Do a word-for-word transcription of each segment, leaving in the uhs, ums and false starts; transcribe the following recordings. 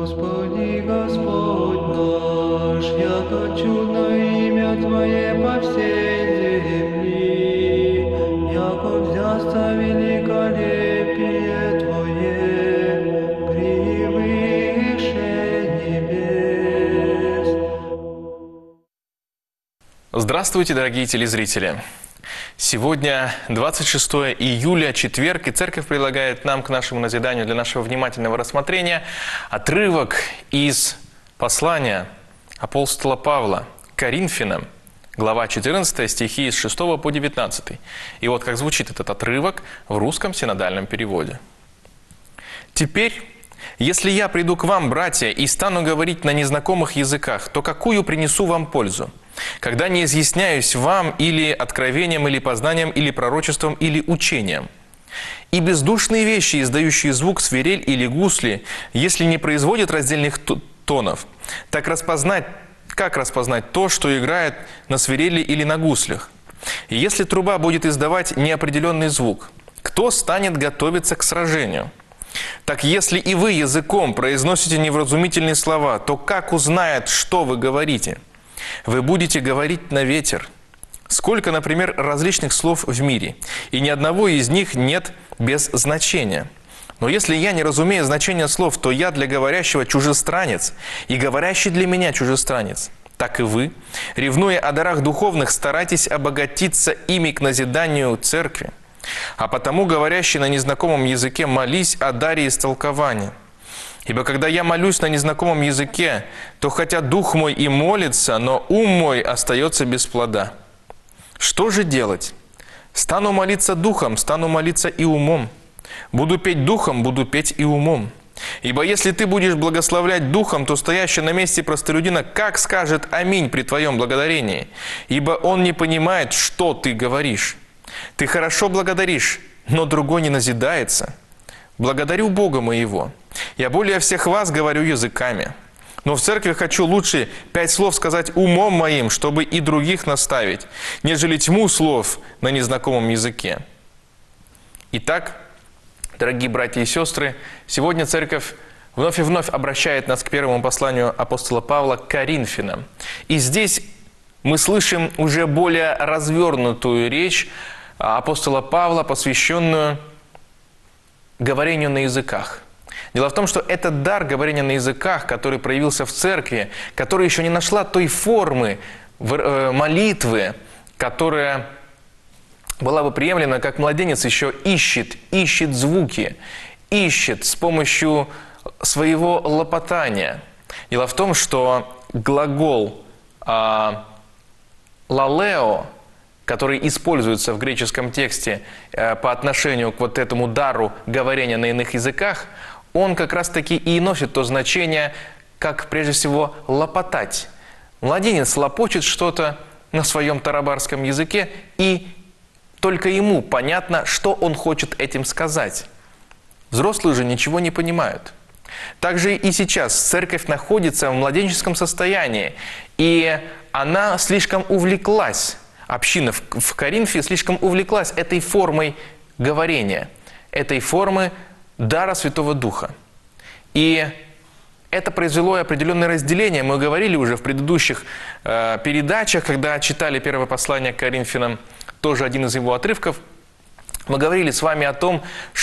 Господи, Господь наш, яко чудно имя Твое по всей земли, яко взясться великолепие Твое превыше небес. Здравствуйте, дорогие телезрители! Сегодня двадцать шестое июля, четверг, и Церковь предлагает нам к нашему назиданию, для нашего внимательного рассмотрения, отрывок из послания апостола Павла к Коринфянам, глава четырнадцатая, стихи с шестого по девятнадцатый. И вот как звучит этот отрывок в русском синодальном переводе. «Теперь, если я приду к вам, братья, и стану говорить на незнакомых языках, то какую принесу вам пользу? Когда не изъясняюсь вам или откровением, или познанием, или пророчеством, или учением? И бездушные вещи, издающие звук, свирель или гусли, если не производят раздельных тонов, так распознать, как распознать то, что играет на свирели или на гуслях? И если труба будет издавать неопределенный звук, кто станет готовиться к сражению? Так если и вы языком произносите невразумительные слова, то как узнает, что вы говорите? Вы будете говорить на ветер. Сколько, например, различных слов в мире, и ни одного из них нет без значения. Но если я не разумею значения слов, то я для говорящего чужестранец, и говорящий для меня чужестранец. Так и вы, ревнуя о дарах духовных, старайтесь обогатиться ими к назиданию церкви. А потому, говорящий на незнакомом языке, молись о даре истолкования. Ибо когда я молюсь на незнакомом языке, то хотя дух мой и молится, но ум мой остается без плода. Что же делать? Стану молиться духом, стану молиться и умом. Буду петь духом, буду петь и умом. Ибо если ты будешь благословлять духом, то стоящий на месте простолюдина как скажет аминь при твоем благодарении? Ибо он не понимает, что ты говоришь. Ты хорошо благодаришь, но другой не назидается. Благодарю Бога моего. Я более всех вас говорю языками. Но в церкви хочу лучше пять слов сказать умом моим, чтобы и других наставить, нежели тьму слов на незнакомом языке». Итак, дорогие братья и сестры, сегодня церковь вновь и вновь обращает нас к первому посланию апостола Павла к Коринфянам. И здесь мы слышим уже более развернутую речь апостола Павла, посвященную говорению на языках. Дело в том, что этот дар говорения на языках, который проявился в церкви, который еще не нашла той формы молитвы, которая была бы приемлема, как младенец еще ищет, ищет звуки, ищет с помощью своего лопотания. Дело в том, что глагол а, «лалео», который используется в греческом тексте э, по отношению к вот этому дару говорения на иных языках, он как раз-таки и носит то значение, как прежде всего лопотать. Младенец лопочет что-то на своем тарабарском языке, и только ему понятно, что он хочет этим сказать. Взрослые же ничего не понимают. Также и сейчас церковь находится в младенческом состоянии, и она слишком увлеклась. Община в Коринфе слишком увлеклась этой формой говорения, этой формы дара Святого Духа. И это произвело определенное разделение. Мы говорили уже в предыдущих э, передачах, когда читали первое послание к Коринфянам, тоже один из его отрывков. Мы говорили с вами о том,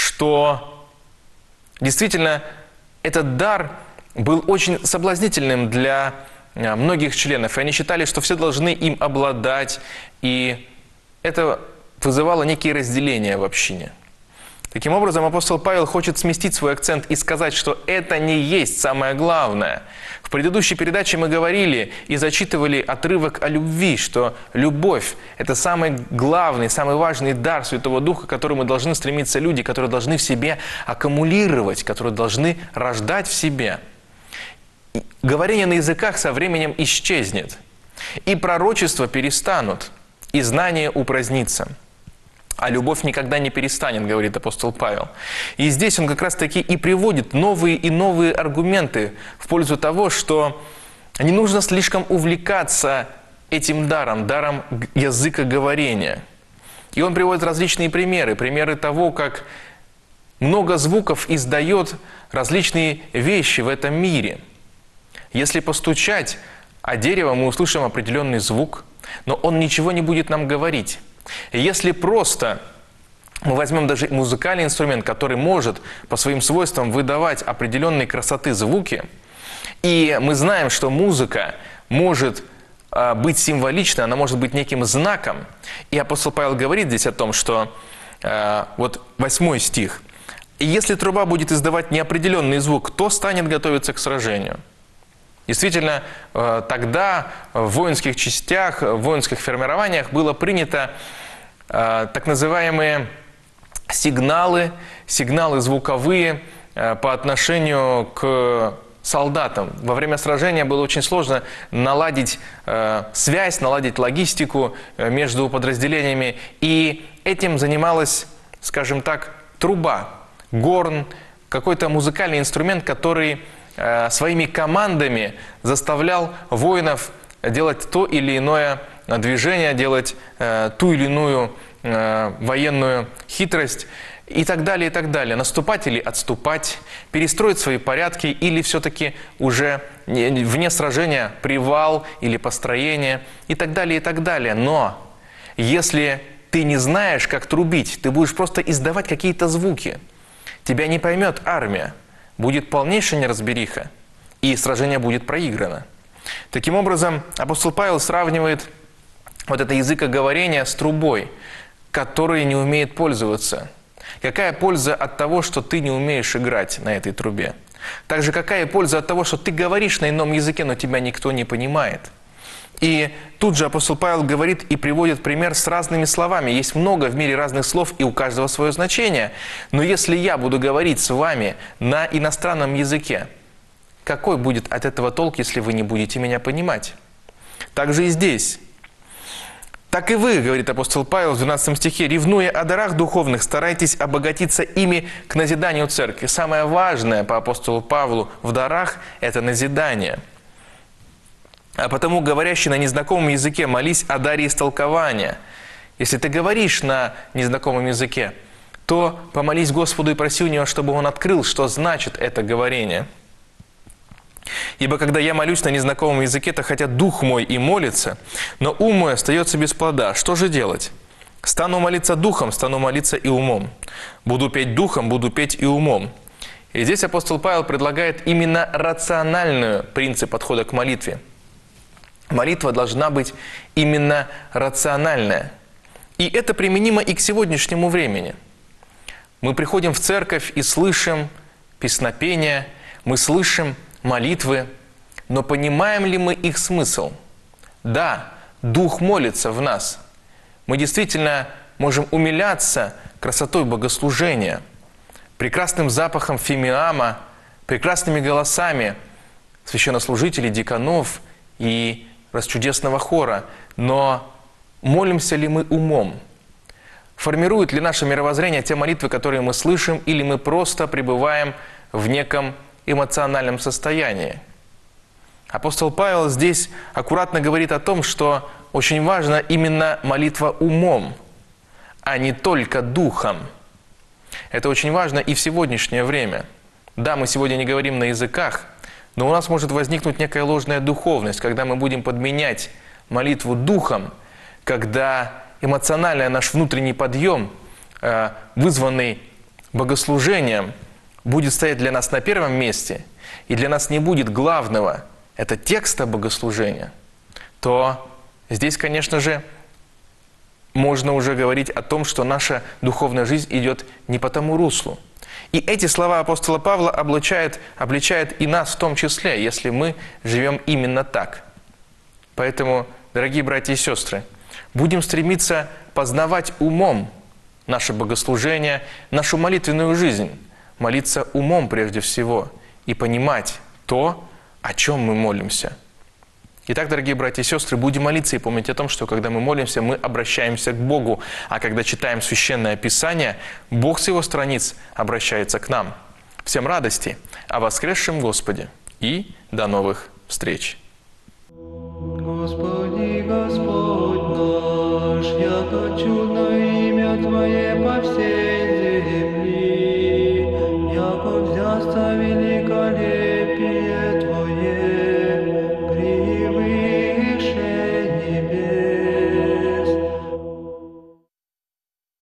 что действительно этот дар был очень соблазнительным для многих членов, и они считали, что все должны им обладать, и это вызывало некие разделения в общине. Таким образом, апостол Павел хочет сместить свой акцент и сказать, что это не есть самое главное. В предыдущей передаче мы говорили и зачитывали отрывок о любви, что любовь – это самый главный, самый важный дар Святого Духа, к которому должны стремиться люди, которые должны в себе аккумулировать, которые должны рождать в себе. Говорение на языках со временем исчезнет, и пророчества перестанут, и знание упразднится. А любовь никогда не перестанет, говорит апостол Павел. И здесь он как раз-таки и приводит новые и новые аргументы в пользу того, что не нужно слишком увлекаться этим даром, даром языкоговорения. И он приводит различные примеры. Примеры того, как много звуков издает различные вещи в этом мире. Если постучать о дерево, мы услышим определенный звук, но он ничего не будет нам говорить. Если просто мы возьмем даже музыкальный инструмент, который может по своим свойствам выдавать определенные красоты звуки, и мы знаем, что музыка может э, быть символичной, она может быть неким знаком. И апостол Павел говорит здесь о том, что э, вот восьмой стих. «И если труба будет издавать неопределенный звук, кто станет готовиться к сражению?» Действительно, э, тогда в воинских частях, в воинских формированиях было принято э, так называемые сигналы, сигналы звуковые э, по отношению к солдатам. Во время сражения было очень сложно наладить э, связь, наладить логистику э, между подразделениями. И этим занималась, скажем так, труба, горн, какой-то музыкальный инструмент, который э, своими командами заставлял воинов делать то или иное движение, делать э, ту или иную э, военную хитрость. И так далее, и так далее. Наступать или отступать, перестроить свои порядки, или все-таки уже вне сражения привал или построение, и так далее, и так далее. Но если ты не знаешь, как трубить, ты будешь просто издавать какие-то звуки, тебя не поймет армия, будет полнейшая неразбериха, и сражение будет проиграно. Таким образом, апостол Павел сравнивает вот это языкоговорение с трубой, которой не умеет пользоваться. Какая польза от того, что ты не умеешь играть на этой трубе? Также какая польза от того, что ты говоришь на ином языке, но тебя никто не понимает? И тут же апостол Павел говорит и приводит пример с разными словами. Есть много в мире разных слов, и у каждого свое значение. Но если я буду говорить с вами на иностранном языке, какой будет от этого толк, если вы не будете меня понимать? Также и здесь. «Так и вы, — говорит апостол Павел в двенадцатом стихе, — ревнуя о дарах духовных, старайтесь обогатиться ими к назиданию церкви». Самое важное по апостолу Павлу в дарах – это назидание. А потому, говорящий на незнакомом языке, молись о даре истолкования. Если ты говоришь на незнакомом языке, то помолись Господу и проси у Него, чтобы Он открыл, что значит это говорение. «Ибо когда я молюсь на незнакомом языке, то хотя дух мой и молится, но ум мой остается без плода. Что же делать? Стану молиться духом, стану молиться и умом. Буду петь духом, буду петь и умом». И здесь апостол Павел предлагает именно рациональный принцип подхода к молитве. Молитва должна быть именно рациональная. И это применимо и к сегодняшнему времени. Мы приходим в церковь и слышим песнопения, мы слышим молитвы, но понимаем ли мы их смысл? Да, Дух молится в нас. Мы действительно можем умиляться красотой богослужения, прекрасным запахом фимиама, прекрасными голосами священнослужителей, диканов и расчудесного хора. Но молимся ли мы умом? Формирует ли наше мировоззрение те молитвы, которые мы слышим, или мы просто пребываем в неком эмоциональном состоянии? Апостол Павел здесь аккуратно говорит о том, что очень важна именно молитва умом, а не только духом. Это очень важно и в сегодняшнее время. Да, мы сегодня не говорим на языках, но у нас может возникнуть некая ложная духовность, когда мы будем подменять молитву духом, когда эмоциональный наш внутренний подъем, вызванный богослужением, будет стоять для нас на первом месте, и для нас не будет главного – это текста богослужения, то здесь, конечно же, можно уже говорить о том, что наша духовная жизнь идет не по тому руслу. И эти слова апостола Павла обличают, обличают и нас в том числе, если мы живем именно так. Поэтому, дорогие братья и сестры, будем стремиться познавать умом наше богослужение, нашу молитвенную жизнь, молиться умом прежде всего и понимать то, о чем мы молимся. Итак, дорогие братья и сестры, будем молиться и помнить о том, что когда мы молимся, мы обращаемся к Богу, а когда читаем Священное Писание, Бог с Его страниц обращается к нам. Всем радости о воскресшем Господе и до новых встреч!